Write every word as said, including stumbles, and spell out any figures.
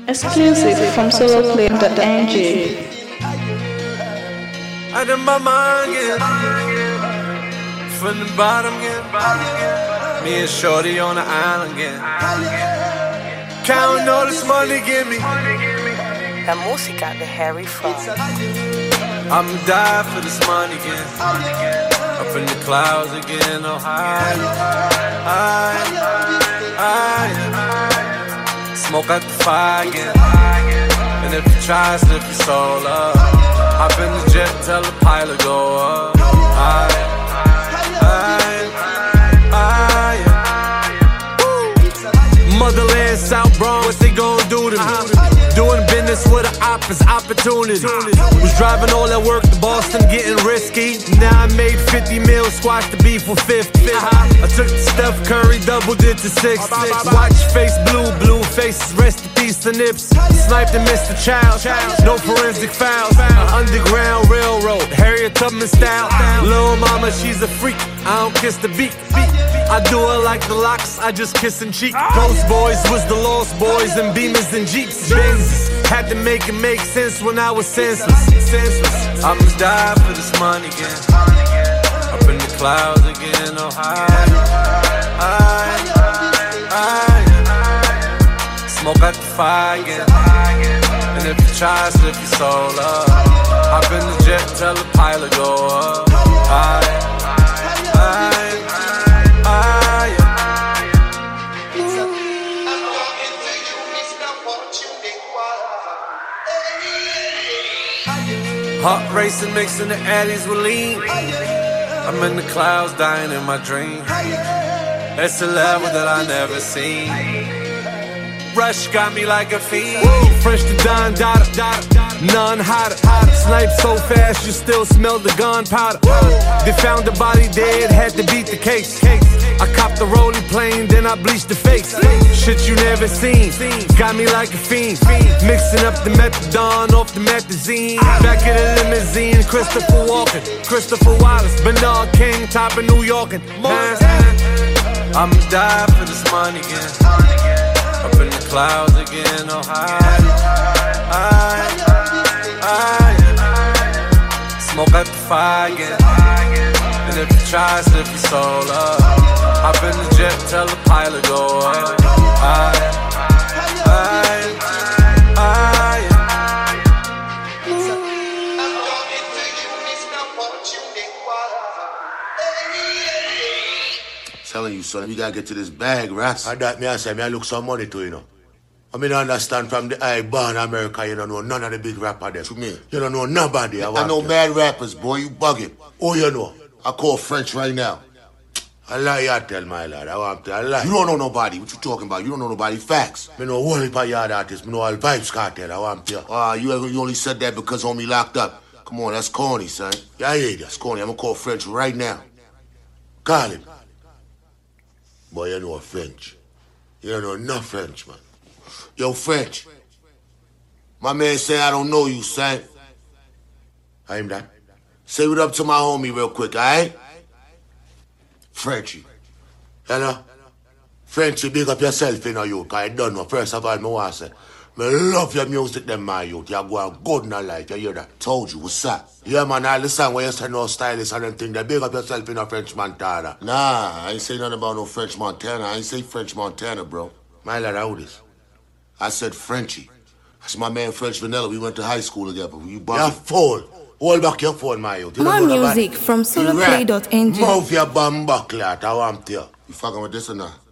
Exclusive from solo play dot n g. Out of my mind, yeah. From the bottom, yeah. Me and Shorty on the island, yeah. Counting all this money, give me. La música de Harry Fraud. I'ma die for this money again. Up in the clouds again, oh high, high, high. Smoke out the fire again. And if you try, slip your soul up. Hop in the jet, tell the pilot go up. High, high, high. Motherland, South Bronx, what they gon' do to me? Doing business with an op is opportunity. Was driving all that work to Boston, getting risky. Now I made fifty mil, squash the beef for fifty. I took the Steph Curry, doubled it to six. Watch face blue, blue faces, rest in peace to Nips. Sniped and missed the child, no forensic fouls. Underground railroad, Harriet Tubman style. Lil' mama, she's a freak, I don't kiss the beat. I do it like the locks, I just kiss and cheek. Ghost boys was the lost boys and Beamers and Jeeps. Benzes had to make it make sense when I was senseless. senseless. I'ma die for this money again. Up in the clouds again, oh high, high, high. Smoke out the fire again. And if you try, slip your soul up. Hop in the jet, tell the pilot go up. High, high. Heart racing, mixing the addies with lean. I'm in the clouds, dying in my dream. It's a level that I never seen. Rush got me like a fiend. Fresh to Don Dada, none hotter. Snipe so fast, you still smell the gunpowder. They found the body dead, had to beat the case. I copped the rolling plane, then I bleached the face. Shit you never seen, got me like a fiend. Mixing up the methadone off the methazine. Back in the limousine, Christopher Walken, Christopher Wallace, Bernard King, top of New York. And I'ma die for this money again. Up in the clouds again, oh high, high, high. Smoke out the fire again. And if you try, slip your soul up. Hop in the jet, tell the pilot go up. High, high, high. Telling you, son, we gotta get to this bag, Ras. And that me I say, me I look some money to, you know. I mean, I understand from the I born America, you don't know none of the big rappers there. To me, you don't know nobody. I, I know mad rappers, boy, you bugging. Oh, you know. I call French right now. I lie, you tell my lad. I want to, I lie. You don't know nobody. What you talking about? You don't know nobody. Facts. Me know one of yard artists. Me know all Vibes Cartel. I want to. Ah, uh, you, you only said that because homie locked up. Come on, that's corny, son. Yeah, yeah, that's corny. I'm gonna call French right now. Call him. Boy, you know French. You don't know no French, man. Yo, French. My man say I don't know you, son. I'm that. Say what up to my homie real quick, alright? Frenchy. You know? Frenchy, big up yourself, you know, you. Because I don't know. First of all, I want to say, I love your music, them, my youth. You're going good in your life. You hear that? Told you. What's up? Yeah, man. All the song where you say no stylist and them thing, they big up yourself in a French Montana. Nah, I ain't say nothing about no French Montana. I ain't say French Montana, bro. My lad, how this? I said Frenchy. That's my man French Vanilla. We went to high school together. You bugging? You're full. Hold back your phone, my youth. You More music from solo play dot n g. Move your bum buckler, I want you. You fucking with this or not?